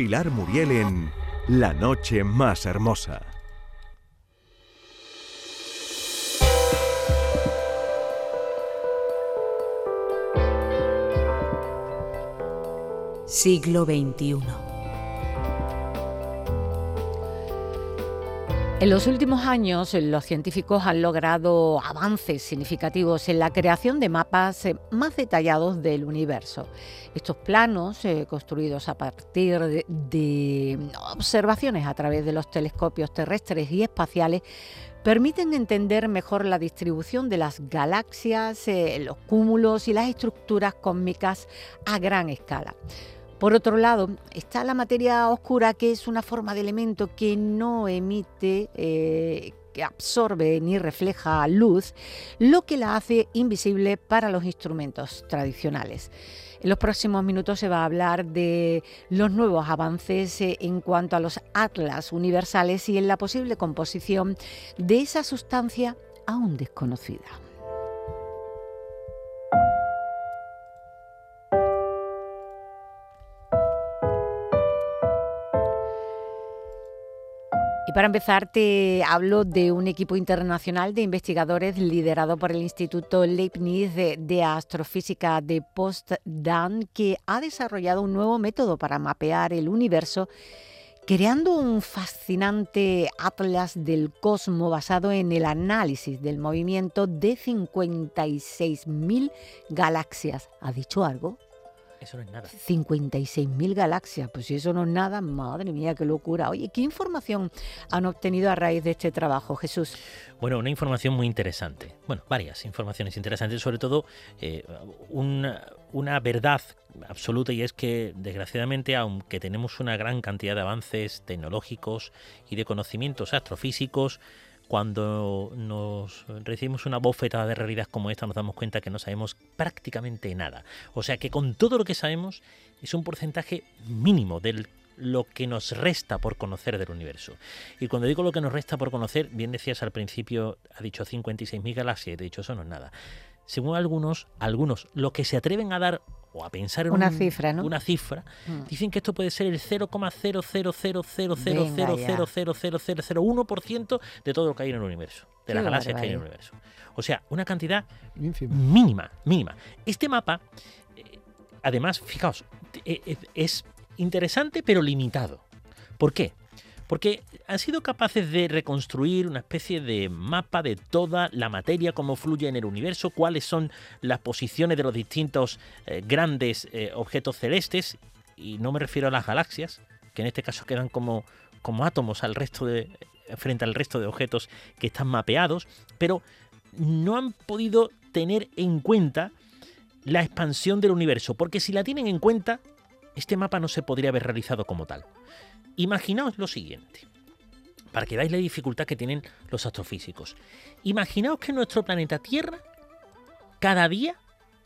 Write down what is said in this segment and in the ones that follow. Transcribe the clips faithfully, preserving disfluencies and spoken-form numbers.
Pilar Muriel en La noche más hermosa. Siglo veintiuno. En los últimos años, los científicos han logrado avances significativos en la creación de mapas más detallados del universo. Estos planos, eh, construidos a partir de, de observaciones a través de los telescopios terrestres y espaciales, permiten entender mejor la distribución de las galaxias, eh, los cúmulos y las estructuras cósmicas a gran escala. Por otro lado, está la materia oscura, que es una forma de elemento que no emite, eh, que absorbe ni refleja luz, lo que la hace invisible para los instrumentos tradicionales. En los próximos minutos se va a hablar de los nuevos avances en cuanto a los atlas universales y en la posible composición de esa sustancia aún desconocida. Y para empezar te hablo de un equipo internacional de investigadores liderado por el Instituto Leibniz de, de Astrofísica de Potsdam, que ha desarrollado un nuevo método para mapear el universo, creando un fascinante atlas del cosmos basado en el análisis del movimiento de cincuenta y seis mil galaxias. ¿Ha dicho algo? Eso no es nada. cincuenta y seis mil galaxias, pues si eso no es nada, madre mía, qué locura. Oye, ¿qué información han obtenido a raíz de este trabajo, Jesús? Bueno, una información muy interesante. Bueno, varias informaciones interesantes, sobre todo eh, una, una verdad absoluta, y es que, desgraciadamente, aunque tenemos una gran cantidad de avances tecnológicos y de conocimientos astrofísicos, cuando nos recibimos una bofetada de realidad como esta, nos damos cuenta que no sabemos prácticamente nada. O sea que con todo lo que sabemos es un porcentaje mínimo de lo que nos resta por conocer del universo. Y cuando digo lo que nos resta por conocer, bien decías al principio, ha dicho cincuenta y seis mil galaxias, y de hecho eso no es nada. Según algunos, algunos, lo que se atreven a dar o a pensar en una un, cifra, ¿no? Una cifra, mm. dicen que esto puede ser el cero coma cero cero cero cero cero cero cero cero cero cero cero uno por ciento de todo lo que hay en el universo, de Qué las galaxias barbaridad. que hay en el universo. O sea, una cantidad Ínfima. mínima, mínima. Este mapa, eh, además, fijaos, eh, es interesante pero limitado. ¿Por qué? Porque han sido capaces de reconstruir una especie de mapa de toda la materia, cómo fluye en el universo, cuáles son las posiciones de los distintos eh, grandes eh, objetos celestes, y no me refiero a las galaxias, que en este caso quedan como, como átomos al resto de, frente al resto de objetos que están mapeados, pero no han podido tener en cuenta la expansión del universo, porque si la tienen en cuenta, este mapa no se podría haber realizado como tal. Imaginaos lo siguiente, para que veáis la dificultad que tienen los astrofísicos. Imaginaos que en nuestro planeta Tierra, cada día,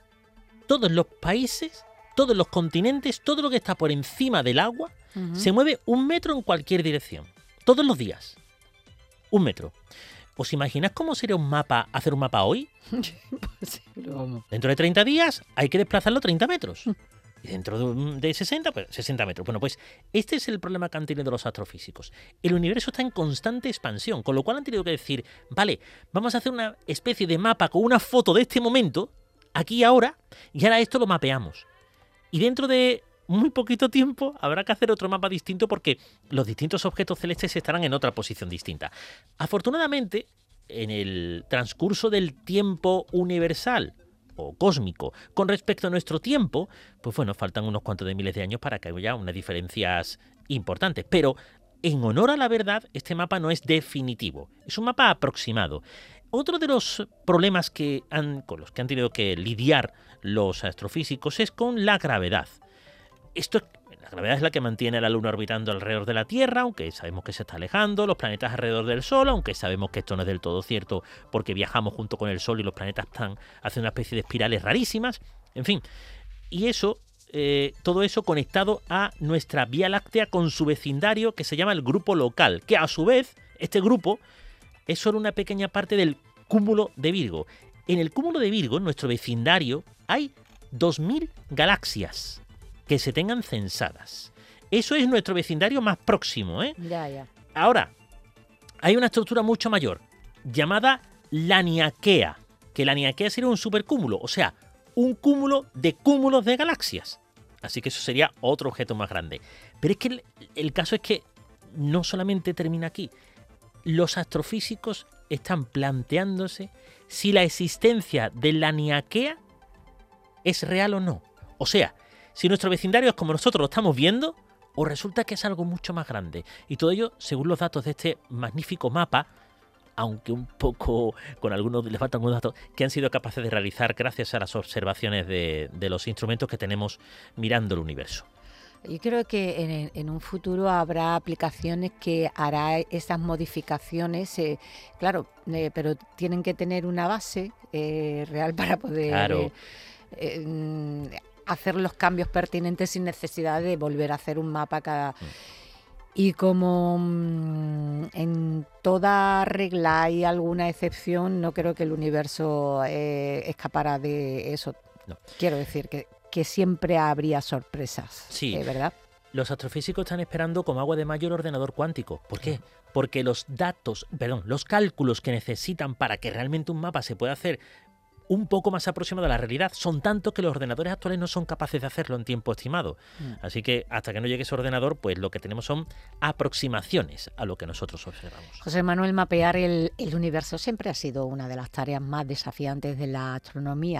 todos los países, todos los continentes, todo lo que está por encima del agua, uh-huh. se mueve un metro en cualquier dirección. Todos los días. Un metro. ¿Os imagináis cómo sería un mapa, hacer un mapa hoy? Pues, pero... Dentro de treinta días hay que desplazarlo treinta metros. Y dentro de, de sesenta, pues sesenta metros. Bueno, pues este es el problema que han tenido los astrofísicos. El universo está en constante expansión, con lo cual han tenido que decir, vale, vamos a hacer una especie de mapa con una foto de este momento, aquí y ahora, y ahora esto lo mapeamos. Y dentro de muy poquito tiempo habrá que hacer otro mapa distinto, porque los distintos objetos celestes estarán en otra posición distinta. Afortunadamente, en el transcurso del tiempo universal o cósmico con respecto a nuestro tiempo, pues bueno, faltan unos cuantos de miles de años para que haya unas diferencias importantes. Pero, en honor a la verdad, este mapa no es definitivo, es un mapa aproximado. Otro de los problemas que han, con los que han tenido que lidiar los astrofísicos es con la gravedad. Esto, la gravedad es la que mantiene a la Luna orbitando alrededor de la Tierra, aunque sabemos que se está alejando, los planetas alrededor del Sol, aunque sabemos que esto no es del todo cierto porque viajamos junto con el Sol y los planetas están haciendo una especie de espirales rarísimas, en fin. Y eso, eh, todo eso conectado a nuestra Vía Láctea con su vecindario, que se llama el Grupo Local, que a su vez, este grupo es solo una pequeña parte del Cúmulo de Virgo. En el Cúmulo de Virgo, en nuestro vecindario, hay dos mil galaxias que se tengan censadas. Eso es nuestro vecindario más próximo, ¿eh? Ya, ya. Ahora, hay una estructura mucho mayor, llamada Laniakea, que Laniakea sería un supercúmulo, o sea, un cúmulo de cúmulos de galaxias. Así que eso sería otro objeto más grande. Pero es que el, el caso es que no solamente termina aquí. Los astrofísicos están planteándose si la existencia de Laniakea es real o no. O sea, si nuestro vecindario es como nosotros lo estamos viendo, o resulta que es algo mucho más grande. Y todo ello, según los datos de este magnífico mapa, aunque un poco con algunos le faltan algunos datos, que han sido capaces de realizar gracias a las observaciones de, de los instrumentos que tenemos mirando el universo. Yo creo que en, en un futuro habrá aplicaciones que hará esas modificaciones, eh, claro, eh, pero tienen que tener una base eh, real para poder Claro. eh, eh, hacer los cambios pertinentes sin necesidad de volver a hacer un mapa cada... Mm. Y como mmm, en toda regla hay alguna excepción, no creo que el universo eh, escapara de eso. No. Quiero decir que, que siempre habría sorpresas, Sí. eh, ¿verdad? Los astrofísicos están esperando como agua de mayo el ordenador cuántico. ¿Por qué? Porque los datos, perdón, los cálculos que necesitan para que realmente un mapa se pueda hacer un poco más aproximado a la realidad son tantos que los ordenadores actuales no son capaces de hacerlo en tiempo estimado. Mm. Así que hasta que no llegue ese ordenador, pues lo que tenemos son aproximaciones a lo que nosotros observamos. José Manuel, mapear el, el universo siempre ha sido una de las tareas más desafiantes de la astronomía.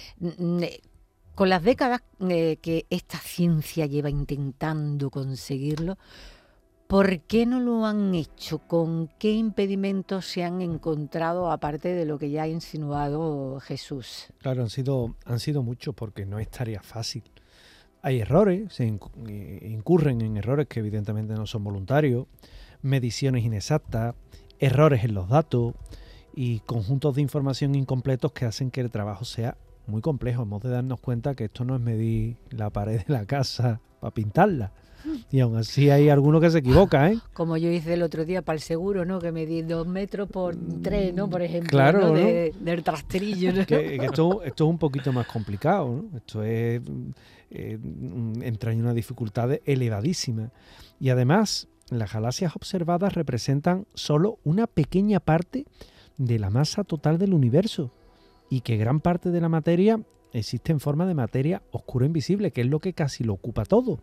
Con las décadas eh, que esta ciencia lleva intentando conseguirlo, ¿por qué no lo han hecho? ¿Con qué impedimentos se han encontrado, aparte de lo que ya ha insinuado Jesús? Claro, han sido, han sido muchos, porque no es tarea fácil. Hay errores, se incurren en errores que evidentemente no son voluntarios, mediciones inexactas, errores en los datos y conjuntos de información incompletos que hacen que el trabajo sea muy complejo. Hemos de darnos cuenta que esto no es medir la pared de la casa para pintarla. Y aún así hay alguno que se equivoca, ¿eh? Como yo hice el otro día para el seguro, ¿no? Que medí dos metros por tres, ¿no? Por ejemplo, claro, ¿no? ¿no? De, del rastrillo, ¿no? Que, que esto, esto es un poquito más complicado, ¿no? Esto es eh, entraña una dificultad elevadísima. Y además, las galaxias observadas representan solo una pequeña parte de la masa total del universo, y que gran parte de la materia existe en forma de materia oscura invisible, que es lo que casi lo ocupa todo.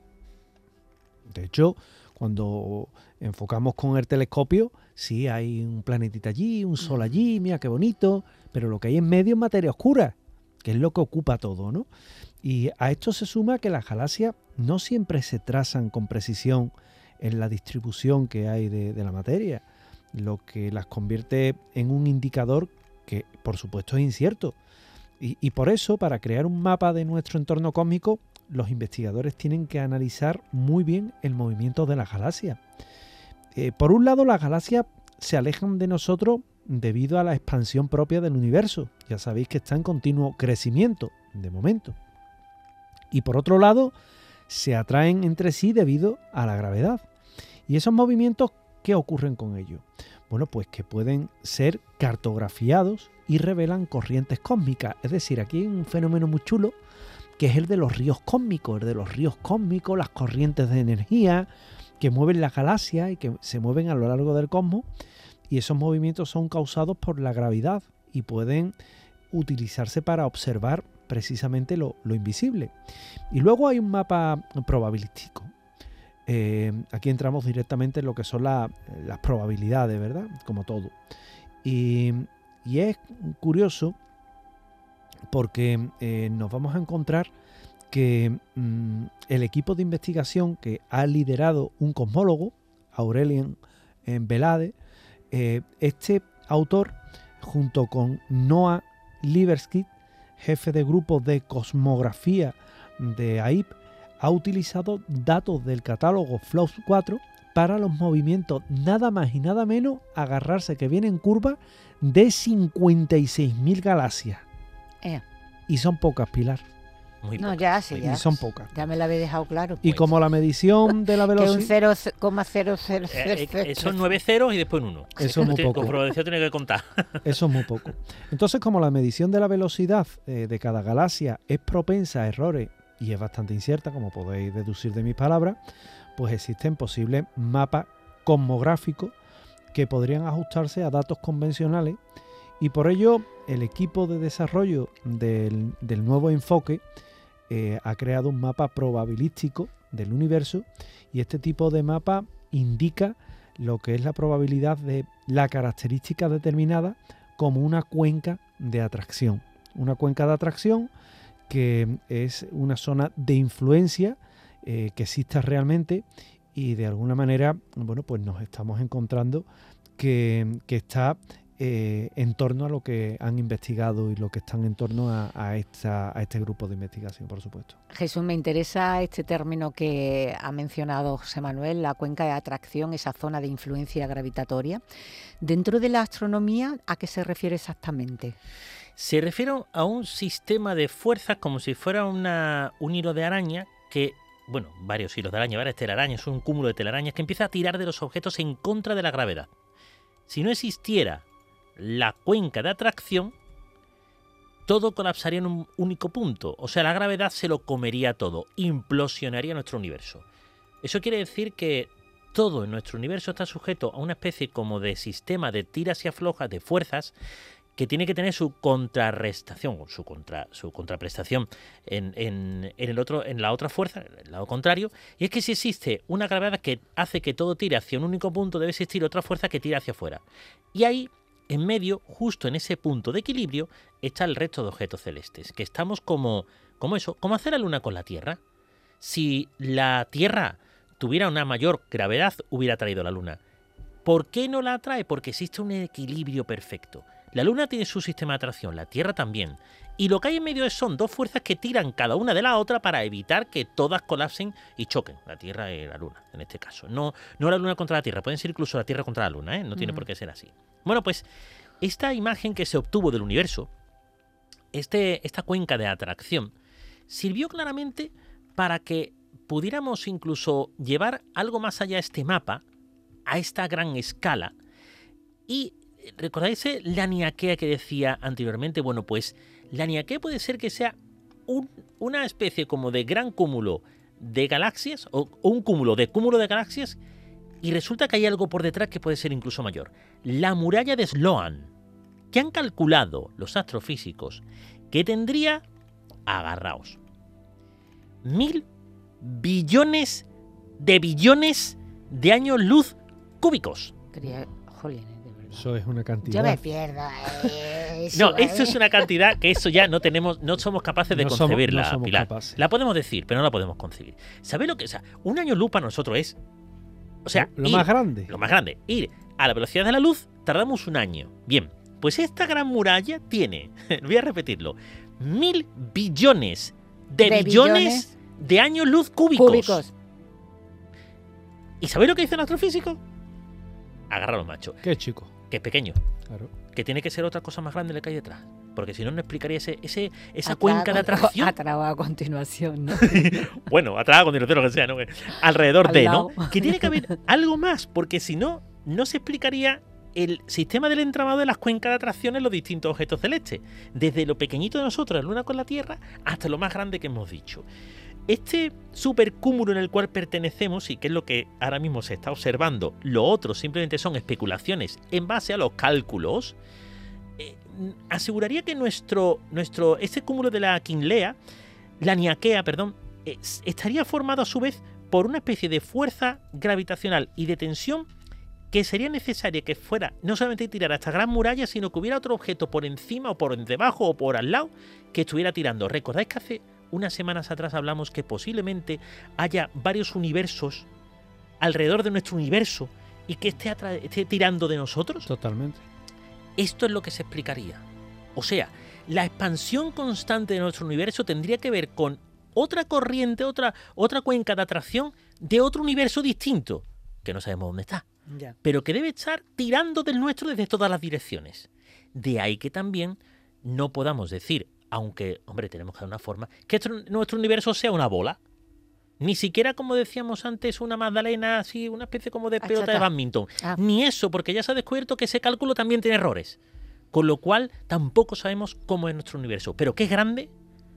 De hecho, cuando enfocamos con el telescopio, sí hay un planetita allí, un sol allí, mira qué bonito, pero lo que hay en medio es materia oscura, que es lo que ocupa todo, ¿no? Y a esto se suma que las galaxias no siempre se trazan con precisión en la distribución que hay de, de la materia, lo que las convierte en un indicador que, por supuesto, es incierto. Y, y por eso, para crear un mapa de nuestro entorno cósmico, los investigadores tienen que analizar muy bien el movimiento de las galaxias. Eh, por un lado, las galaxias se alejan de nosotros debido a la expansión propia del universo. Ya sabéis que está en continuo crecimiento, de momento. Y por otro lado, se atraen entre sí debido a la gravedad. ¿Y esos movimientos qué ocurren con ellos? Bueno, pues que pueden ser cartografiados y revelan corrientes cósmicas. Es decir, aquí hay un fenómeno muy chulo, que es el de los ríos cósmicos, el de los ríos cósmicos, las corrientes de energía que mueven las galaxias y que se mueven a lo largo del cosmos, y esos movimientos son causados por la gravedad y pueden utilizarse para observar precisamente lo, lo invisible. Y luego hay un mapa probabilístico. Eh, aquí entramos directamente en lo que son la, las probabilidades, ¿verdad? Como todo. Y, y es curioso porque eh, nos vamos a encontrar que mmm, el equipo de investigación que ha liderado un cosmólogo, Aurelien Velade, eh, este autor, junto con Noah Libeskind, jefe de grupo de cosmografía de A I P, ha utilizado datos del catálogo Flops cuatro para los movimientos nada más y nada menos, agarrarse que viene en curva, de cincuenta y seis mil galaxias. Eh. Y son pocas, Pilar. Muy no, pocas. ya sí, ya. Y son pocas. Ya me la habéis dejado claro. Y como la medición de la Que un velocidad... cero coma cero cero cero Eh, eh, son nueve ceros y después un uno. Eso es muy poco. Con probabilidad tiene que contar. Eso es muy poco. Entonces, como la medición de la velocidad eh, de cada galaxia es propensa a errores y es bastante incierta, como podéis deducir de mis palabras, pues existen posibles mapas cosmográficos que podrían ajustarse a datos convencionales, y por ello el equipo de desarrollo del, del nuevo enfoque eh, ha creado un mapa probabilístico del universo, y este tipo de mapa indica lo que es la probabilidad de la característica determinada como una cuenca de atracción. Una cuenca de atracción que es una zona de influencia eh, que exista realmente, y de alguna manera, bueno, pues nos estamos encontrando que, que está eh, en torno a lo que han investigado y lo que están en torno a, a, esta, a este grupo de investigación, por supuesto. Jesús, me interesa este término que ha mencionado José Manuel, la cuenca de atracción, esa zona de influencia gravitatoria. Dentro de la astronomía, ¿a qué se refiere exactamente? Se refiere a un sistema de fuerzas como si fuera una, un hilo de araña que, bueno, varios hilos de araña, varias telarañas, un cúmulo de telarañas que empieza a tirar de los objetos en contra de la gravedad. Si no existiera la cuenca de atracción, todo colapsaría en un único punto. O sea, la gravedad se lo comería todo, implosionaría nuestro universo. Eso quiere decir que todo en nuestro universo está sujeto a una especie como de sistema de tiras y aflojas de fuerzas que tiene que tener su contrarrestación, o su, contra, su contraprestación en, en, en, el otro, en la otra fuerza, en el lado contrario. Y es que si existe una gravedad que hace que todo tire hacia un único punto, debe existir otra fuerza que tira hacia afuera. Y ahí, en medio, justo en ese punto de equilibrio, está el resto de objetos celestes, que estamos como, como eso, como hacer la Luna con la Tierra. Si la Tierra tuviera una mayor gravedad, hubiera traído la Luna. ¿Por qué no la atrae? Porque existe un equilibrio perfecto. La Luna tiene su sistema de atracción, la Tierra también. Y lo que hay en medio son dos fuerzas que tiran cada una de la otra para evitar que todas colapsen y choquen, la Tierra y la Luna, en este caso. No, no la Luna contra la Tierra, pueden ser incluso la Tierra contra la Luna, ¿eh? No tiene mm. por qué ser así. Bueno, pues esta imagen que se obtuvo del universo, este, esta cuenca de atracción, sirvió claramente para que pudiéramos incluso llevar algo más allá este mapa, a esta gran escala. Y ¿recordáis la Niaquea que decía anteriormente? Bueno, pues la Niaquea puede ser que sea un, una especie como de gran cúmulo de galaxias, o, o un cúmulo de cúmulo de galaxias, y resulta que hay algo por detrás que puede ser incluso mayor. La muralla de Sloan, que han calculado los astrofísicos que tendría, agarraos, mil billones de billones de años luz cúbicos. Quería, jolín, de verdad. Eso es una cantidad. Yo me pierdo. Eh, no, eso, eso es una cantidad que eso ya no tenemos, no somos capaces de no concebirla, somos, no somos Pilar. capaces. La podemos decir, pero no la podemos concebir. ¿Sabéis lo que? O sea, un año luz para nosotros es, o sea, lo ir, más grande. Lo más grande. Ir a la velocidad de la luz tardamos un año. Bien, pues esta gran muralla tiene, voy a repetirlo, mil billones de, de billones, billones de años luz cúbicos. cúbicos. ¿Y sabéis lo que dicen los astrofísicos? Agárralo, macho. ¿Qué, chico? Que es pequeño. Claro. Que tiene que ser otra cosa más grande la que hay detrás. Porque si no, no explicaría ese, ese, esa Atrago, cuenca de atracción. Atrago a continuación, ¿no? Bueno, atrago a continuación, lo que sea, ¿no? Alrededor Al de, lado. ¿no? Que tiene que haber algo más, porque si no, no se explicaría el sistema del entramado de las cuencas de atracción en los distintos objetos celestes. Desde lo pequeñito de nosotros, la Luna con la Tierra, hasta lo más grande que hemos dicho. Este supercúmulo en el cual pertenecemos, y que es lo que ahora mismo se está observando, lo otro simplemente son especulaciones en base a los cálculos, eh, aseguraría que nuestro, nuestro este cúmulo de la Quinlea, la Niaquea, perdón, eh, estaría formado a su vez por una especie de fuerza gravitacional y de tensión que sería necesaria que fuera no solamente tirar a esta gran muralla, sino que hubiera otro objeto por encima o por debajo o por al lado que estuviera tirando. ¿Recordáis que hace unas semanas atrás hablamos que posiblemente haya varios universos alrededor de nuestro universo y que esté, esté tirando de nosotros? Totalmente. Esto es lo que se explicaría. O sea, la expansión constante de nuestro universo tendría que ver con otra corriente, otra, otra cuenca de atracción de otro universo distinto, que no sabemos dónde está, ya. pero que debe estar tirando del nuestro desde todas las direcciones. De ahí que también no podamos decir, aunque, hombre, tenemos que dar una forma, que esto, nuestro universo sea una bola. Ni siquiera, como decíamos antes, una magdalena así, una especie como de pelota Achata. de badminton. Ah. Ni eso, porque ya se ha descubierto que ese cálculo también tiene errores. Con lo cual, tampoco sabemos cómo es nuestro universo. Pero que es grande,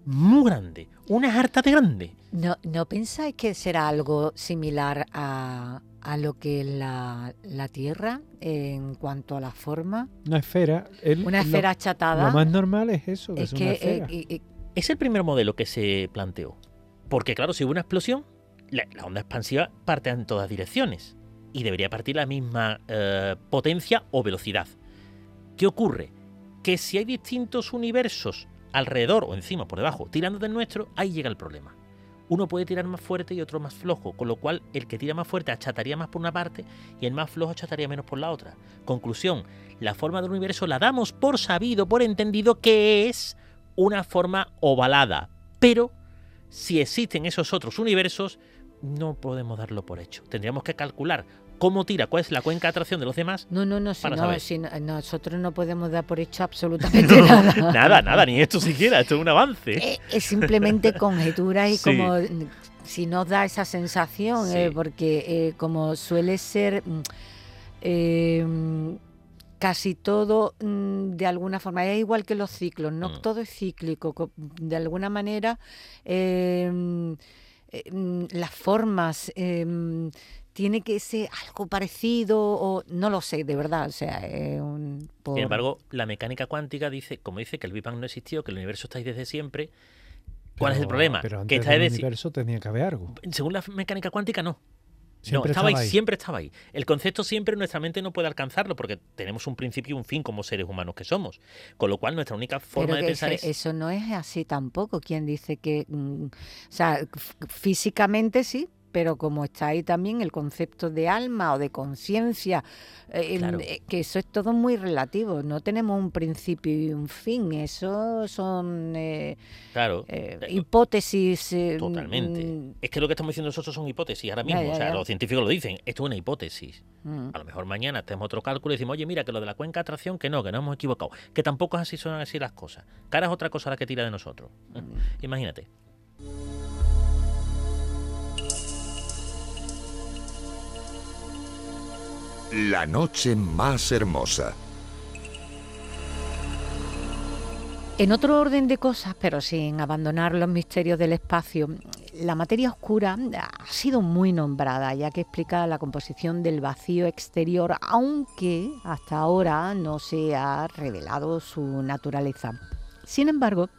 muy grande, una harta de grande. ¿No, ¿No pensáis que será algo similar a, a lo que es la, la Tierra en cuanto a la forma? Una esfera. El, Una esfera lo, achatada. Lo más normal es eso, que es es que una esfera. eh, eh, Es el primer modelo que se planteó. Porque claro, si hubo una explosión, la, la onda expansiva parte en todas direcciones. Y debería partir la misma eh, potencia o velocidad. ¿Qué ocurre? Que si hay distintos universos alrededor o encima, por debajo, tirando del nuestro, ahí llega el problema. Uno puede tirar más fuerte y otro más flojo, con lo cual el que tira más fuerte achataría más por una parte y el más flojo achataría menos por la otra. Conclusión, la forma del universo la damos por sabido, por entendido que es una forma ovalada, pero si existen esos otros universos, no podemos darlo por hecho. Tendríamos que calcular cómo tira, cuál es la cuenca de atracción de los demás. No, no, no, si para no, saber. si no, nosotros no podemos dar por hecho absolutamente nada. Nada, nada, ni esto siquiera, esto es un avance. Es, es simplemente conjeturas y Sí. como si nos da esa sensación, Sí. eh, porque eh, como suele ser mm, eh, casi todo mm, de alguna forma, es igual que los ciclos, no Mm. todo es cíclico, co- de alguna manera eh, mm, eh, mm, las formas eh, mm, tiene que ser algo parecido o no lo sé, de verdad, o sea, es un, por- Sin embargo, la mecánica cuántica dice, como dice que el Big Bang no existió, que el universo está ahí desde siempre. ¿Cuál es el Pero- problema? Pero Que antes está ahí del desde- universo tenía que haber algo. según la mecánica cuántica, no. Siempre no, estaba ahí, estaba ahí. siempre estaba ahí. El concepto siempre nuestra mente no puede alcanzarlo porque tenemos un principio y un fin como seres humanos que somos. Con lo cual nuestra única forma Pero de que pensar ese- es... eso no es así tampoco. ¿Quién dice que...? mm, o sea, f- físicamente sí, pero como está ahí también el concepto de alma o de conciencia, eh, Claro. eh, que eso es todo muy relativo. No tenemos un principio y un fin. Eso son eh, Claro, eh, eh, hipótesis. eh, totalmente. mm, Es que lo que estamos diciendo nosotros son hipótesis ahora Ya, mismo. ya, o sea, ya. los científicos lo dicen. Esto es una hipótesis. mm. A lo mejor mañana tenemos otro cálculo y decimos, oye, mira, que lo de la cuenca de atracción, que no, que no hemos equivocado. Que tampoco es así, son así las cosas. Que ahora es otra cosa la que tira de nosotros. ¿eh? Imagínate. La noche más hermosa. En otro orden de cosas, pero sin abandonar los misterios del espacio, la materia oscura ha sido muy nombrada, ya que explica la composición del vacío exterior, aunque hasta ahora no se ha revelado su naturaleza. Sin embargo,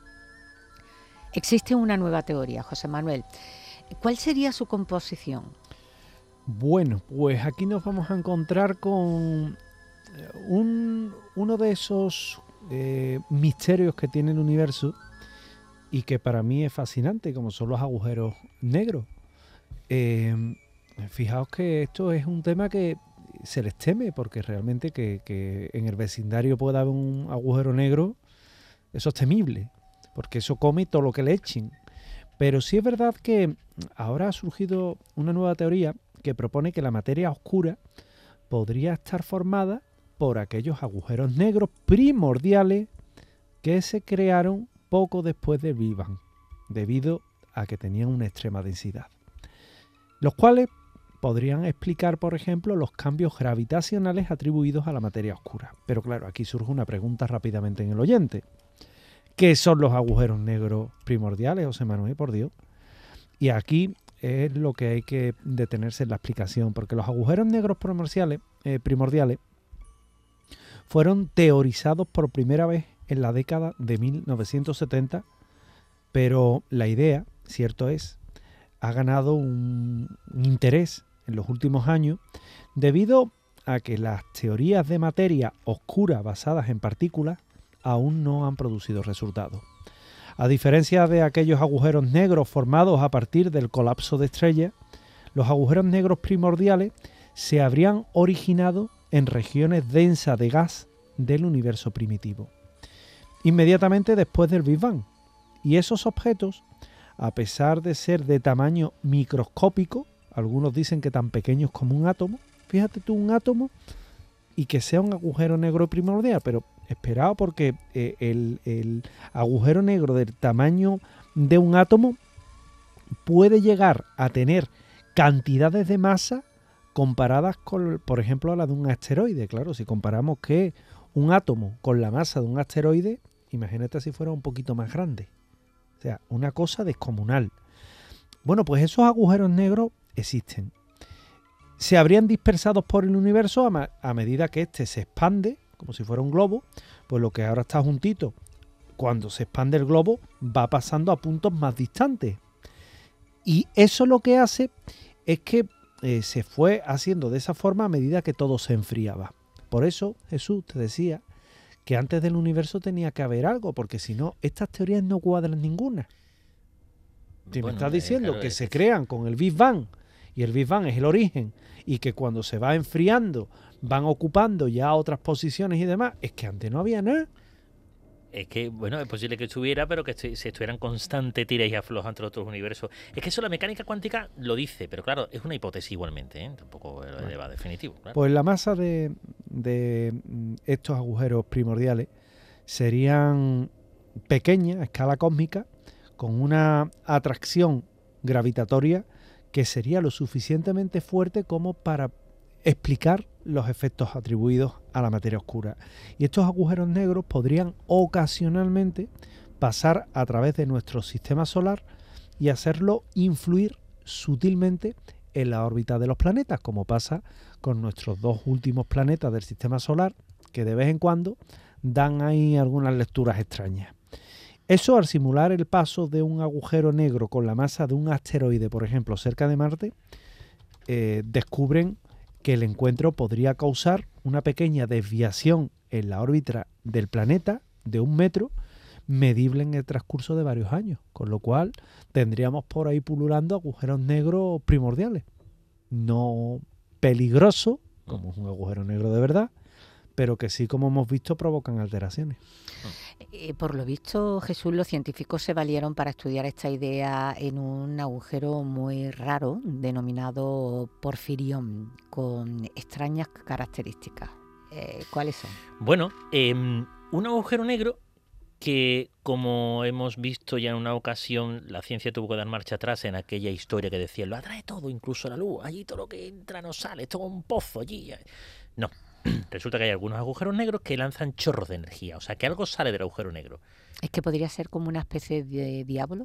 existe una nueva teoría, José Manuel. ¿Cuál sería su composición? Bueno, pues aquí nos vamos a encontrar con eh, un, uno de esos eh, misterios que tiene el universo y que para mí es fascinante, como son los agujeros negros. Eh, fijaos que esto es un tema que se les teme, porque realmente que, que en el vecindario pueda haber un agujero negro, eso es temible, porque eso come todo lo que le echen. Pero sí es verdad que ahora ha surgido una nueva teoría que propone que la materia oscura podría estar formada por aquellos agujeros negros primordiales que se crearon poco después del Big Bang, debido a que tenían una extrema densidad, los cuales podrían explicar, por ejemplo, los cambios gravitacionales atribuidos a la materia oscura. Pero claro, aquí surge una pregunta rápidamente en el oyente. ¿Qué son los agujeros negros primordiales, José Manuel, por Dios? Y aquí es lo que hay que detenerse en la explicación, porque los agujeros negros primordiales, eh, primordiales fueron teorizados por primera vez en la década de mil novecientos setenta, pero la idea, cierto es, ha ganado un, un interés en los últimos años debido a que las teorías de materia oscura basadas en partículas aún no han producido resultados. A diferencia de aquellos agujeros negros formados a partir del colapso de estrellas, los agujeros negros primordiales se habrían originado en regiones densas de gas del universo primitivo, inmediatamente después del Big Bang. Y esos objetos, a pesar de ser de tamaño microscópico, algunos dicen que tan pequeños como un átomo, fíjate tú, un átomo, y que sea un agujero negro primordial, pero esperado porque eh, el, el agujero negro del tamaño de un átomo puede llegar a tener cantidades de masa comparadas con, por ejemplo, a la de un asteroide. Claro, si comparamos que un átomo con la masa de un asteroide, imagínate si fuera un poquito más grande. O sea, una cosa descomunal. Bueno, pues esos agujeros negros existen. Se habrían dispersado por el universo a, ma- a medida que éste se expande, como si fuera un globo, pues lo que ahora está juntito, cuando se expande el globo, va pasando a puntos más distantes. Y eso lo que hace es que eh, se fue haciendo de esa forma a medida que todo se enfriaba. Por eso Jesús te decía que antes del universo tenía que haber algo, porque si no, estas teorías no cuadran ninguna. Si Bueno, me estás eh, diciendo claro, que es- se crean con el Big Bang, y el Big Bang es el origen, y que cuando se va enfriando van ocupando ya otras posiciones y demás, es que antes no había nada. Es que, bueno, es posible que estuviera, pero que estu- se estuvieran constante tira y afloja entre otros universos. Es que eso la mecánica cuántica lo dice, pero claro, es una hipótesis igualmente, ¿eh? Tampoco lo eleva definitivo. Claro. Pues la masa de, de mm, estos agujeros primordiales serían pequeñas, a escala cósmica, con una atracción gravitatoria que sería lo suficientemente fuerte como para explicar los efectos atribuidos a la materia oscura. Y estos agujeros negros podrían ocasionalmente pasar a través de nuestro sistema solar y hacerlo influir sutilmente en la órbita de los planetas, como pasa con nuestros dos últimos planetas del sistema solar, que de vez en cuando dan ahí algunas lecturas extrañas. Eso, al simular el paso de un agujero negro con la masa de un asteroide, por ejemplo, cerca de Marte, eh, descubren que el encuentro podría causar una pequeña desviación en la órbita del planeta de un metro, medible en el transcurso de varios años, con lo cual tendríamos por ahí pululando agujeros negros primordiales. No peligroso, como es un agujero negro de verdad, pero que sí, como hemos visto, provocan alteraciones. Eh, por lo visto, Jesús, los científicos se valieron para estudiar esta idea en un agujero muy raro denominado porfirión, con extrañas características. Eh, ¿Cuáles son? Bueno, eh, un agujero negro que, como hemos visto ya en una ocasión, la ciencia tuvo que dar marcha atrás en aquella historia que decía, lo atrae todo, incluso la luz, allí todo lo que entra no sale, es todo un pozo allí. No, resulta que hay algunos agujeros negros que lanzan chorros de energía, o sea que algo sale del agujero negro. ¿Es que podría ser como una especie de diablo?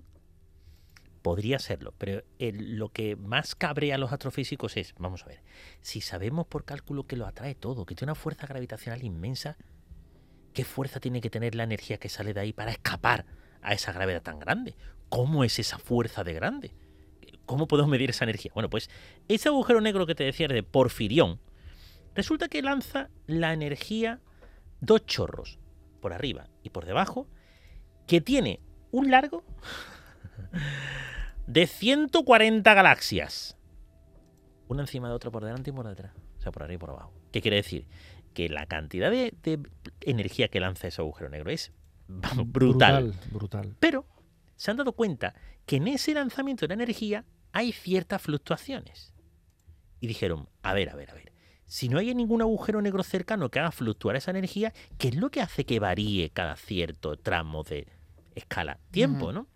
Podría serlo, pero el- lo que más cabrea a los astrofísicos es, vamos a ver, si sabemos por cálculo que lo atrae todo, que tiene una fuerza gravitacional inmensa, ¿qué fuerza tiene que tener la energía que sale de ahí para escapar a esa gravedad tan grande? ¿Cómo es esa fuerza de grande? ¿Cómo podemos medir esa energía? Bueno, pues ese agujero negro que te decía de porfirión, resulta que lanza la energía dos chorros, por arriba y por debajo, que tiene un largo de ciento cuarenta galaxias. Una encima de otra por delante y por detrás. O sea, por arriba y por abajo. ¿Qué quiere decir? Que la cantidad de, de energía que lanza ese agujero negro es, vamos, brutal. Brutal, brutal. Pero se han dado cuenta que en ese lanzamiento de la energía hay ciertas fluctuaciones. Y dijeron, a ver, a ver, a ver. Si no hay ningún agujero negro cercano que haga fluctuar esa energía, ¿qué es lo que hace que varíe cada cierto tramo de escala? Tiempo, Ujú. ¿no?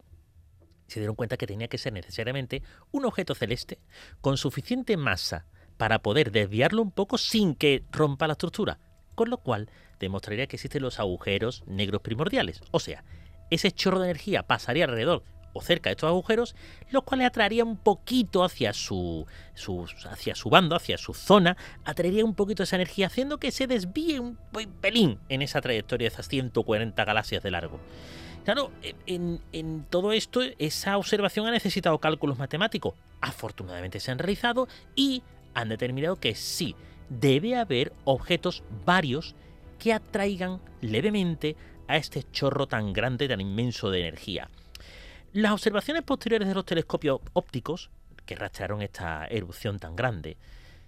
Se dieron cuenta que tenía que ser necesariamente un objeto celeste con suficiente masa para poder desviarlo un poco sin que rompa la estructura, con lo cual demostraría que existen los agujeros negros primordiales. O sea, ese chorro de energía pasaría alrededor o cerca de estos agujeros, los cuales atraería un poquito hacia su, su, hacia su bando, hacia su zona, atraería un poquito esa energía, haciendo que se desvíe un pelín en esa trayectoria de esas ciento cuarenta galaxias de largo. Claro, en, en todo esto, esa observación ha necesitado cálculos matemáticos. Afortunadamente se han realizado y han determinado que sí, debe haber objetos varios que atraigan levemente a este chorro tan grande, tan inmenso de energía. Las observaciones posteriores de los telescopios ópticos, que rastrearon esta erupción tan grande,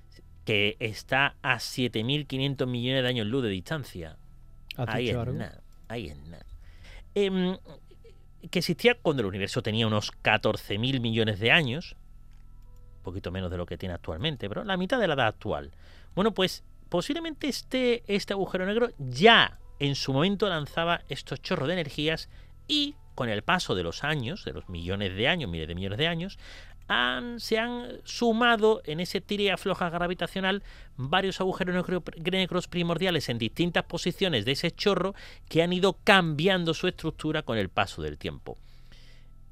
que está a siete mil quinientos millones de años luz de distancia, ¿Has ahí dicho es algo? nada, ahí es nada. Eh, que existía cuando el universo tenía unos catorce mil millones de años, un poquito menos de lo que tiene actualmente, pero la mitad de la edad actual. Bueno, pues posiblemente este, este agujero negro ya en su momento lanzaba estos chorros de energías y con el paso de los años, de los millones de años, miles de millones de años, han, se han sumado en ese tira y afloja gravitacional varios agujeros negro, negros primordiales en distintas posiciones de ese chorro que han ido cambiando su estructura con el paso del tiempo.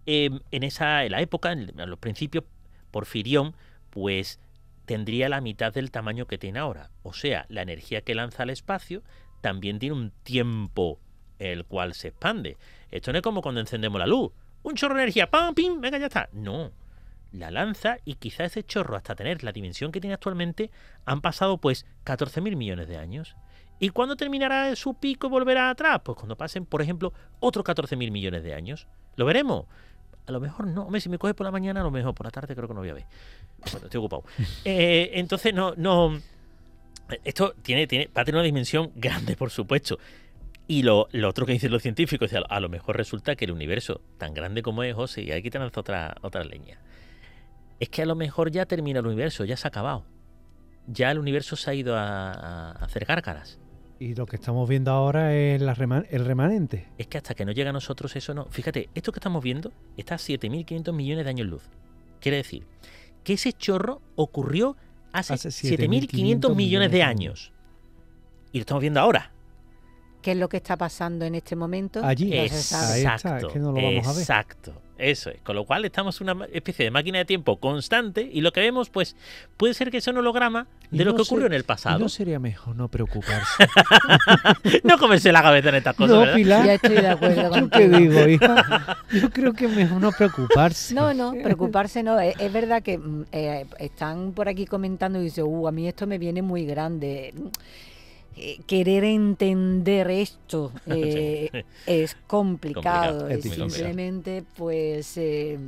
eh, en esa en la época, en, en los principios, Porfirión, pues tendría la mitad del tamaño que tiene ahora. O sea, la energía que lanza al espacio también tiene un tiempo el cual se expande. Esto no es como cuando encendemos la luz. Un chorro de energía, ¡pam, pim! Venga, ya está. No. La lanza y quizá ese chorro, hasta tener la dimensión que tiene actualmente, han pasado pues catorce mil millones de años. ¿Y cuándo terminará su pico y volverá atrás? Pues cuando pasen, por ejemplo, otros catorce mil millones de años. ¿Lo veremos? A lo mejor no. Hombre, si me coges por la mañana, a lo mejor por la tarde creo que no voy a ver. Bueno, estoy ocupado. Eh, entonces, no, no. Esto tiene, tiene, va a tener una dimensión grande, por supuesto. Y lo, lo otro que dicen los científicos, es, a lo mejor resulta que el universo, tan grande como es, José, y aquí te lanzo otra, otra leña, es que a lo mejor ya termina el universo, ya se ha acabado. Ya el universo se ha ido a, a hacer gárgaras. Y lo que estamos viendo ahora es la reman el remanente. Es que hasta que no llega a nosotros eso no... Fíjate, esto que estamos viendo está a siete mil quinientos millones de años luz. Quiere decir que ese chorro ocurrió hace, hace siete mil quinientos millones de años. Y lo estamos viendo ahora. ¿Qué es lo que está pasando en este momento? Allí, exacto, es que no lo vamos a ver. Exacto, eso es. Con lo cual estamos en una especie de máquina de tiempo constante y lo que vemos, pues, puede ser que sea un holograma de lo no que ocurrió sé, en el pasado. ¿No sería mejor no preocuparse? No comerse la cabeza en estas cosas, no, ¿verdad? Pilar, ya estoy de acuerdo ¿Yo contigo. qué digo, hija? Yo creo que es mejor no preocuparse. No, no, preocuparse no. Es, es verdad que eh, están por aquí comentando y dicen, uh, a mí esto me viene muy grande. Eh, querer entender esto eh, sí. es complicado, complicado. Es Es simplemente pues eh,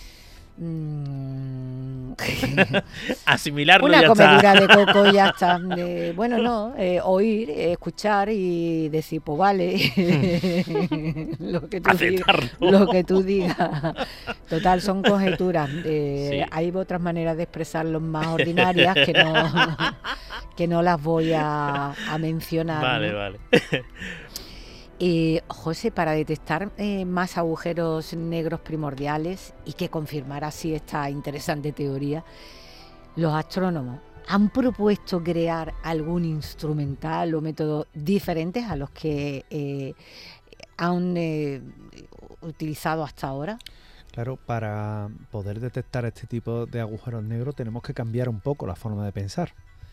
mm, asimilarlo una ya comedura está. de coco y ya está. Eh, bueno, no, eh, oír, eh, escuchar y decir, pues vale, lo que tú digas, lo que tú digas. Total, son conjeturas. Eh, sí. Hay otras maneras de expresarlo más ordinarias que no que no las voy a, a mencionar. Vale, ¿no? vale. Eh, José, para detectar eh, más agujeros negros primordiales y que confirmara así esta interesante teoría, los astrónomos han propuesto crear algún instrumental o método diferentes a los que eh, han eh, utilizado hasta ahora. Claro, para poder detectar este tipo de agujeros negros tenemos que cambiar un poco la forma de pensar.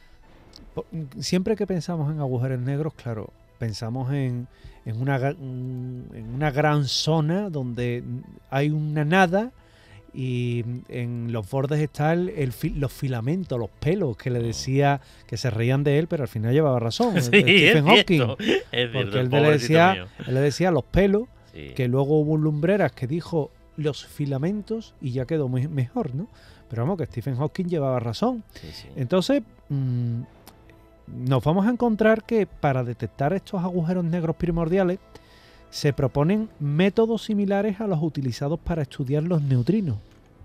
Siempre que pensamos en agujeros negros, claro, pensamos en, en, una, en una gran zona donde hay una nada y en los bordes están el, el, los filamentos, los pelos, que le decía que se reían de él, pero al final llevaba razón. Sí, Stephen Hawking. Cierto, es porque cierto, él, le decía, él le decía los pelos, sí. Que luego hubo un lumbreras que dijo los filamentos y ya quedó muy, mejor, ¿no? Pero vamos, que Stephen Hawking llevaba razón. Sí, sí. Entonces, mmm, nos vamos a encontrar que para detectar estos agujeros negros primordiales se proponen métodos similares a los utilizados para estudiar los neutrinos,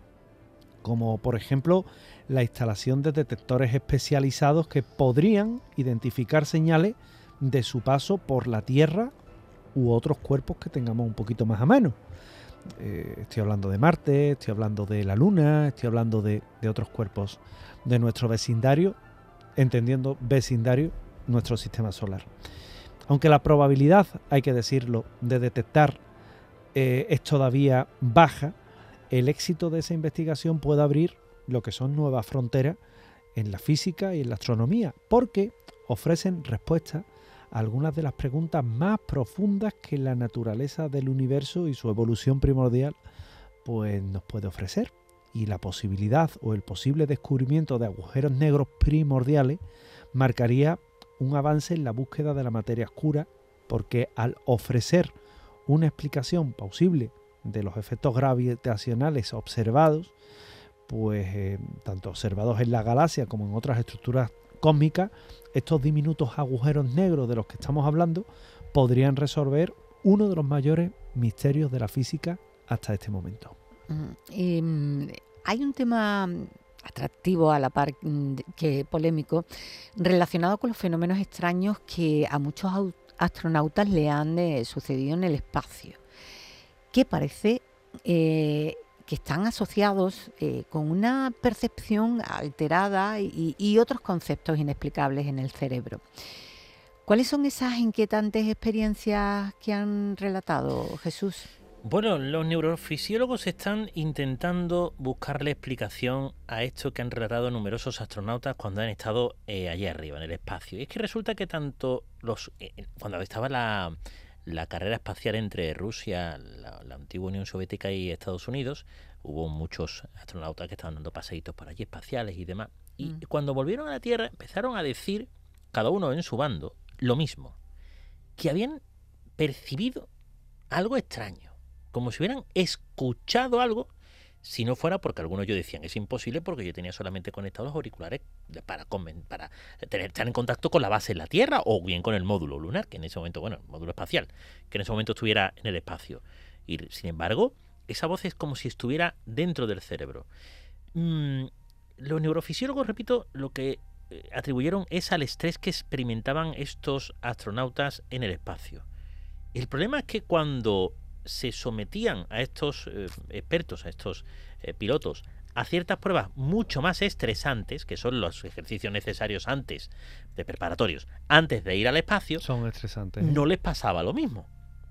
como por ejemplo la instalación de detectores especializados que podrían identificar señales de su paso por la Tierra u otros cuerpos que tengamos un poquito más a mano. Eh, estoy hablando de Marte, estoy hablando de la Luna, estoy hablando de, de otros cuerpos de nuestro vecindario, entendiendo vecindario nuestro sistema solar. Aunque la probabilidad, hay que decirlo, de detectar eh, es todavía baja, el éxito de esa investigación puede abrir lo que son nuevas fronteras en la física y en la astronomía, porque ofrecen respuestas a algunas de las preguntas más profundas que la naturaleza del universo y su evolución primordial pues, nos puede ofrecer. Y la posibilidad o el posible descubrimiento de agujeros negros primordiales marcaría un avance en la búsqueda de la materia oscura, porque al ofrecer una explicación plausible de los efectos gravitacionales observados, pues eh, tanto observados en la galaxia como en otras estructuras cósmicas, estos diminutos agujeros negros de los que estamos hablando podrían resolver uno de los mayores misterios de la física hasta este momento. Y, um, hay un tema atractivo a la par que polémico relacionado con los fenómenos extraños que a muchos astronautas le han eh, sucedido en el espacio, que parece eh, que están asociados eh, con una percepción alterada y, y otros conceptos inexplicables en el cerebro. ¿Cuáles son esas inquietantes experiencias que han relatado, Jesús? Bueno, los neurofisiólogos están intentando buscarle explicación a esto que han relatado numerosos astronautas cuando han estado eh, allá arriba, en el espacio. Y es que resulta que tanto los eh, cuando estaba la, la carrera espacial entre Rusia, la, la antigua Unión Soviética y Estados Unidos, hubo muchos astronautas que estaban dando paseitos por allí espaciales y demás. Y mm. cuando volvieron a la Tierra empezaron a decir, cada uno en su bando, lo mismo, que habían percibido algo extraño, como si hubieran escuchado algo, si no fuera porque algunos yo decían es imposible porque yo tenía solamente conectados los auriculares para, para tener, estar en contacto con la base en la Tierra o bien con el módulo lunar, que en ese momento, bueno, el módulo espacial, que en ese momento estuviera en el espacio. Y sin embargo, esa voz es como si estuviera dentro del cerebro. Mm, los neurofisiólogos, repito, lo que atribuyeron es al estrés que experimentaban estos astronautas en el espacio. El problema es que cuando se sometían a estos eh, expertos, a estos eh, pilotos, a ciertas pruebas mucho más estresantes, que son los ejercicios necesarios antes, de preparatorios, antes de ir al espacio, son estresantes, ¿eh? No les pasaba lo mismo.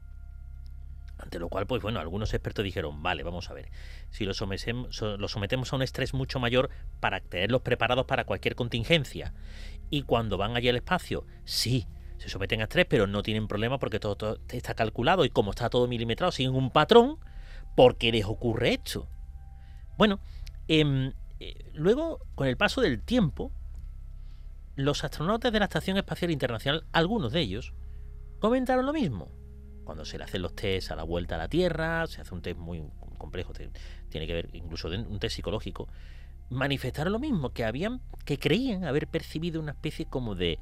Ante lo cual, pues bueno, algunos expertos dijeron, vale, vamos a ver, si los sometemos, los sometemos a un estrés mucho mayor para tenerlos preparados para cualquier contingencia, y cuando van allí al espacio, sí, se someten a estrés, pero no tienen problema porque todo, todo está calculado y como está todo milimetrado, siguen un patrón, ¿por qué les ocurre esto? Bueno, eh, eh, luego, con el paso del tiempo, los astronautas de la Estación Espacial Internacional, algunos de ellos, comentaron lo mismo. Cuando se le hacen los test a la vuelta a la Tierra, se hace un test muy complejo, tiene que ver incluso de un test psicológico, manifestaron lo mismo, que habían, que creían haber percibido una especie como de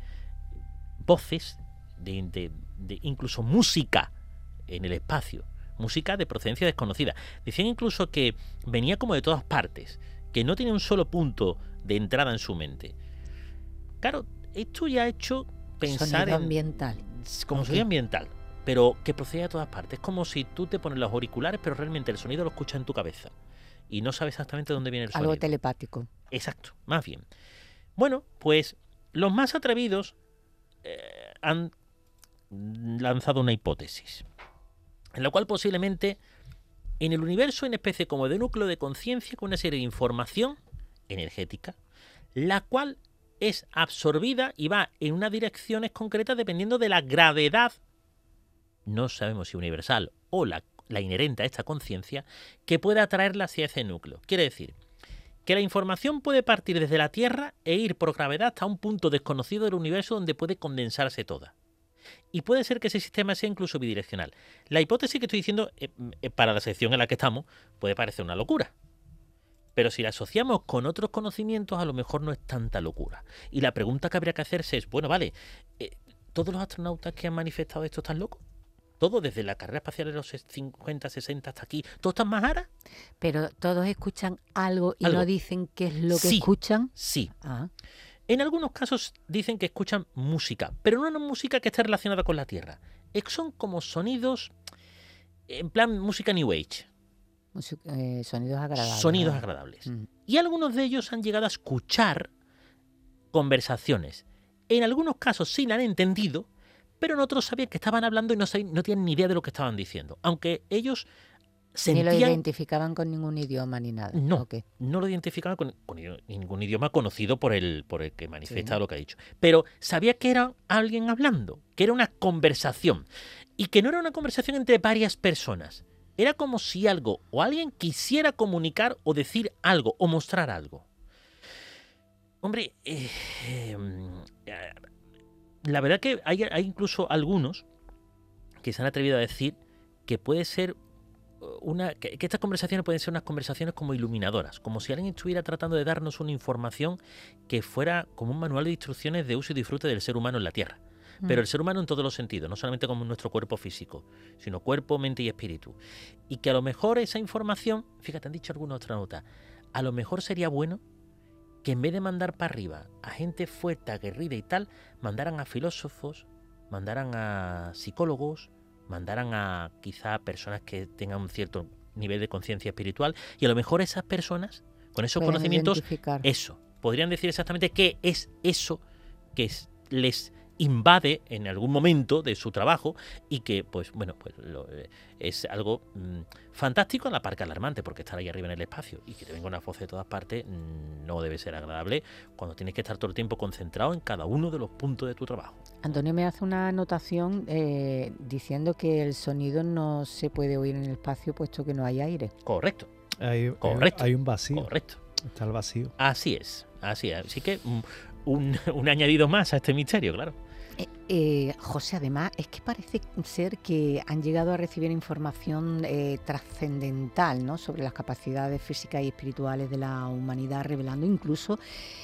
voces, de, de, de incluso música en el espacio, música de procedencia desconocida. Decían incluso que venía como de todas partes, que no tenía un solo punto de entrada en su mente. Claro, esto ya ha hecho pensar sonido en, ambiental. Como okay. sonido ambiental, pero que procede de todas partes. Es como si tú te pones los auriculares, pero realmente el sonido lo escuchas en tu cabeza y no sabes exactamente dónde viene el sonido. Algo telepático. Exacto, más bien. Bueno, pues los más atrevidos eh, han lanzado una hipótesis, en la cual posiblemente en el universo hay una especie como de núcleo de conciencia con una serie de información energética, la cual es absorbida y va en unas direcciones concretas dependiendo de la gravedad, no sabemos si universal o la, la inherente a esta conciencia, que pueda atraerla hacia ese núcleo. Quiere decir que la información puede partir desde la Tierra e ir por gravedad hasta un punto desconocido del universo donde puede condensarse toda. Y puede ser que ese sistema sea incluso bidireccional. La hipótesis que estoy diciendo, eh, eh, para la sección en la que estamos, puede parecer una locura. Pero si la asociamos con otros conocimientos, a lo mejor no es tanta locura. Y la pregunta que habría que hacerse es, bueno, vale, eh, ¿todos los astronautas que han manifestado esto están locos? ¿Todos, desde la carrera espacial de los cincuenta, sesenta hasta aquí, todos están más aras? Pero todos escuchan algo y ¿Algo? no dicen qué es lo que Sí, escuchan. Sí. Ah. En algunos casos dicen que escuchan música, pero no una música que esté relacionada con la Tierra. Son como sonidos, en plan música New Age. Eh, sonidos agradables. Sonidos agradables. Mm. Y algunos de ellos han llegado a escuchar conversaciones. En algunos casos sí la han entendido, pero en otros sabían que estaban hablando y no, sabían, no tenían ni idea de lo que estaban diciendo. Aunque ellos sentían... Ni lo identificaban con ningún idioma ni nada. No, okay. no lo identificaban con, con ningún idioma conocido por el, por el que manifiesta sí. lo que ha dicho. Pero sabía que era alguien hablando, que era una conversación. Y que no era una conversación entre varias personas. Era como si algo o alguien quisiera comunicar o decir algo o mostrar algo. Hombre, eh, eh, la verdad que hay, hay incluso algunos que se han atrevido a decir que puede ser una que, que estas conversaciones pueden ser unas conversaciones como iluminadoras, como si alguien estuviera tratando de darnos una información que fuera como un manual de instrucciones de uso y disfrute del ser humano en la Tierra. Pero el ser humano en todos los sentidos, no solamente como nuestro cuerpo físico, sino cuerpo, mente y espíritu. Y que a lo mejor esa información, fíjate, han dicho alguna otra nota, a lo mejor sería bueno que en vez de mandar para arriba a gente fuerte, aguerrida y tal, mandaran a filósofos, mandaran a psicólogos, mandaran a quizá personas que tengan un cierto nivel de conciencia espiritual, y a lo mejor esas personas, con esos conocimientos, eso, podrían decir exactamente qué es eso que es, les invade en algún momento de su trabajo y que, pues bueno, pues lo, eh, es algo mmm, fantástico a la par que alarmante, porque estar ahí arriba en el espacio y que te venga una voz de todas partes mmm, no debe ser agradable cuando tienes que estar todo el tiempo concentrado en cada uno de los puntos de tu trabajo. Antonio me hace una anotación eh, diciendo que el sonido no se puede oír en el espacio puesto que no hay aire. Correcto. Hay, Correcto. hay, hay un vacío. Correcto. Está el vacío. Así es, así es. Así que um, un, un añadido más a este misterio, claro. Eh, eh, José, además, es que parece ser que han llegado a recibir información eh, trascendental, ¿no?, sobre las capacidades físicas y espirituales de la humanidad, revelando incluso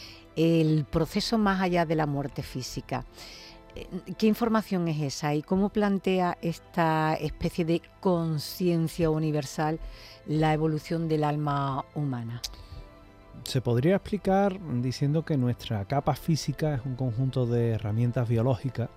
el proceso más allá de la muerte física. Eh, ¿Qué información es esa y cómo plantea esta especie de conciencia universal la evolución del alma humana? Se podría explicar diciendo que nuestra capa física es un conjunto de herramientas biológicas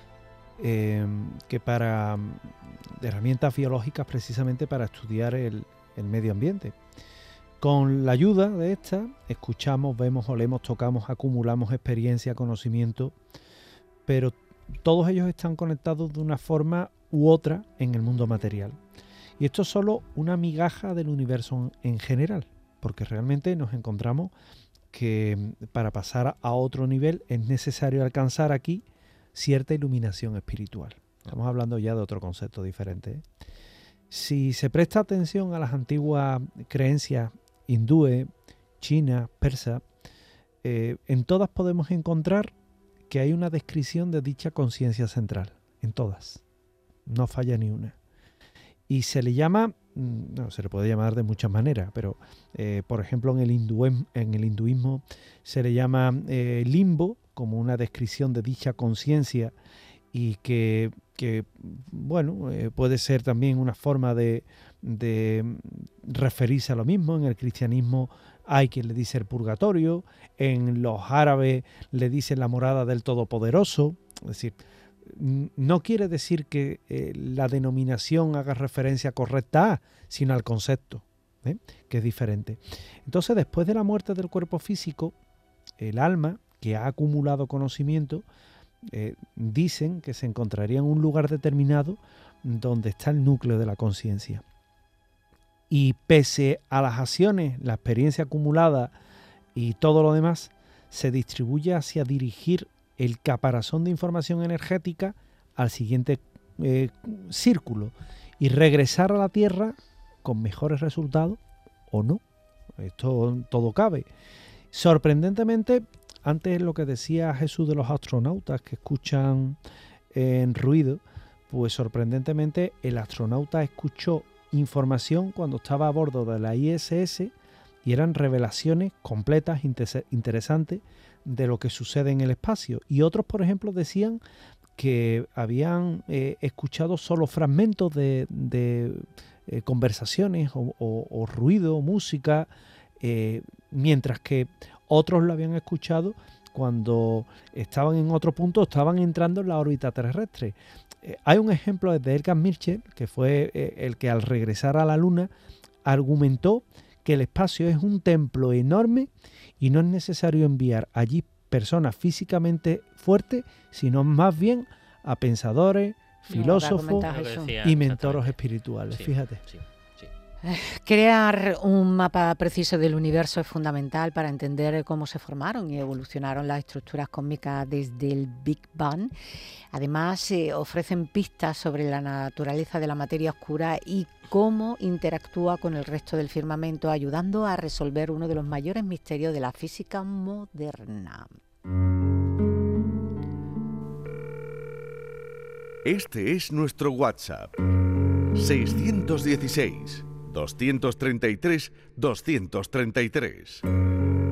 eh, que para de herramientas biológicas precisamente para estudiar el, el medio ambiente. Con la ayuda de esta escuchamos, vemos, olemos, tocamos, acumulamos experiencia, conocimiento, pero todos ellos están conectados de una forma u otra en el mundo material. Y esto es solo una migaja del universo en general, porque realmente nos encontramos que para pasar a otro nivel es necesario alcanzar aquí cierta iluminación espiritual. Estamos hablando ya de otro concepto diferente, ¿eh? Si se presta atención a las antiguas creencias hindúes, chinas, persas, eh, en todas podemos encontrar que hay una descripción de dicha conciencia central, en todas, no falla ni una. Y se le llama, no, se le puede llamar de muchas maneras, pero eh, por ejemplo en el, hinduismo, en el hinduismo se le llama eh, limbo, como una descripción de dicha conciencia y que, que bueno, eh, puede ser también una forma de, de referirse a lo mismo. En el cristianismo hay quien le dice el purgatorio, en los árabes le dicen la morada del Todopoderoso, es decir, no quiere decir que eh, la denominación haga referencia correcta a, sino al concepto, ¿eh?, que es diferente. Entonces, después de la muerte del cuerpo físico, el alma, que ha acumulado conocimiento, eh, dicen que se encontraría en un lugar determinado donde está el núcleo de la conciencia. Y pese a las acciones, la experiencia acumulada y todo lo demás, se distribuye hacia dirigir el caparazón de información energética al siguiente eh, círculo y regresar a la Tierra con mejores resultados o no. Esto todo cabe. Sorprendentemente, antes lo que decía Jesús de los astronautas que escuchan eh, en ruido, pues sorprendentemente el astronauta escuchó información cuando estaba a bordo de la I S S y eran revelaciones completas, inter- interesantes de lo que sucede en el espacio. Y otros, por ejemplo, decían que habían eh, escuchado solo fragmentos de, de eh, conversaciones o, o, o ruido, música, eh, mientras que otros lo habían escuchado cuando estaban en otro punto, estaban entrando en la órbita terrestre. Eh, hay un ejemplo de Edgar Mitchell, que fue eh, el que al regresar a la Luna argumentó que el espacio es un templo enorme y no es necesario enviar allí personas físicamente fuertes, sino más bien a pensadores, filósofos y mentores espirituales. Sí, fíjate. Sí, sí. Crear un mapa preciso del universo es fundamental para entender cómo se formaron y evolucionaron las estructuras cósmicas desde el Big Bang. Además, eh, ofrecen pistas sobre la naturaleza de la materia oscura y cómo interactúa con el resto del firmamento, ayudando a resolver uno de los mayores misterios de la física moderna. Este es nuestro WhatsApp. seiscientos dieciséis, doscientos treinta y tres, doscientos treinta y tres.